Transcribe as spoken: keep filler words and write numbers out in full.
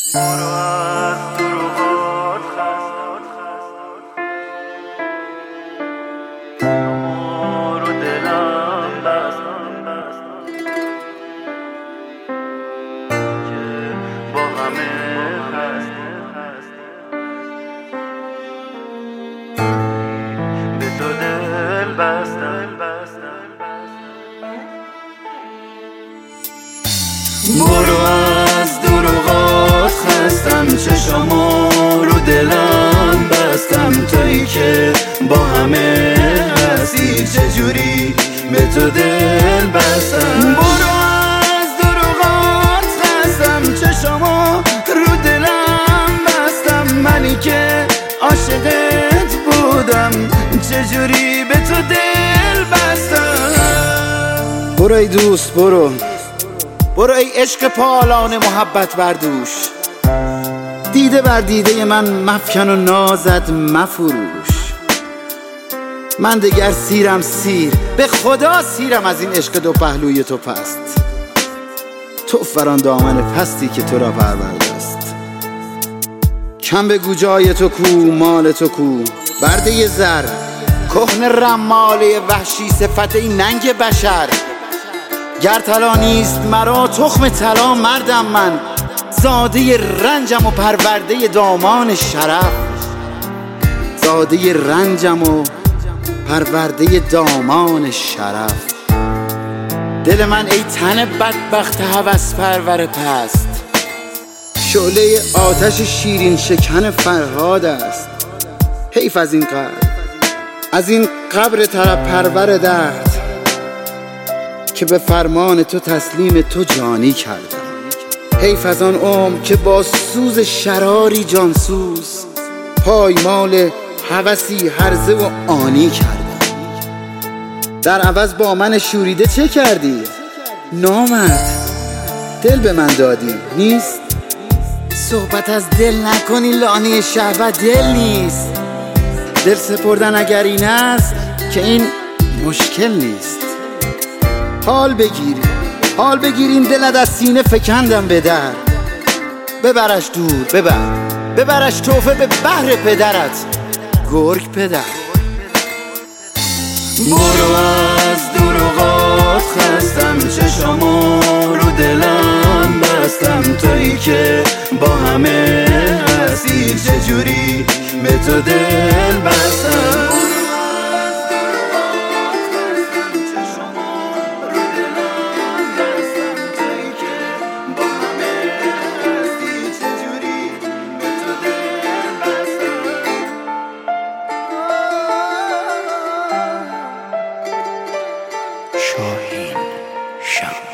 برو از دروغات خست رو دلم بست که با همه هست به تو دل بستم. برو از دروغات خستم، چشامو رو دلم بستم، تویی که با همه هستی چجوری به تو دل بستم. برو از دروغات خستم، چشامو رو دلم بستم، منی که عاشقت بودم چجوری به تو دل بستم. برو ای دوست، برو برو ای عشق پالان محبت بردوش، دیده بر دیده من مفکن و نازد مفروش. من دگر سیرم سیر، به خدا سیرم از این عشق دو پهلوی تو پست. تو فران دامن پستی که تو را پرورده است. کم بگو جای تو کو، مال تو کو، برده زر کهنه رماله وحشی صفت این ننگ بشر. گر طلا نیست مرا تخم طلا مردم من، زاده رنجم و پرورده دامان شرف. زاده رنجم و پرورده دامان شرف. دل من ای تن بدبخت هوس پرور پست، شعله آتش شیرین شکن فرهاد است. حیف از این قبر، از این قبر طرب پرور درد که به فرمان تو تسلیم تو جانی کردم. حیف از آن عمر که با سوز شراری جانسوز پایمال هوسی هرزه و آنی کردم. در عوض با من شوریده چه کردی؟ نامرد دل به من دادی نیست؟ صحبت از دل نکنی، لانه شهوت دل نیست. دل سپردن اگر این است که این مشکل نیست. حال بگیر، حال بگیر این دلت از سینه فکندم به در. ببرش دور، ببر ببرش توفه به بحر پدرت، گرگ پدر. برو از دروغات خستم، چشامو رو دلم بستم، تویی که با همه هستی چجوری به تو دل بستم. شاهین شب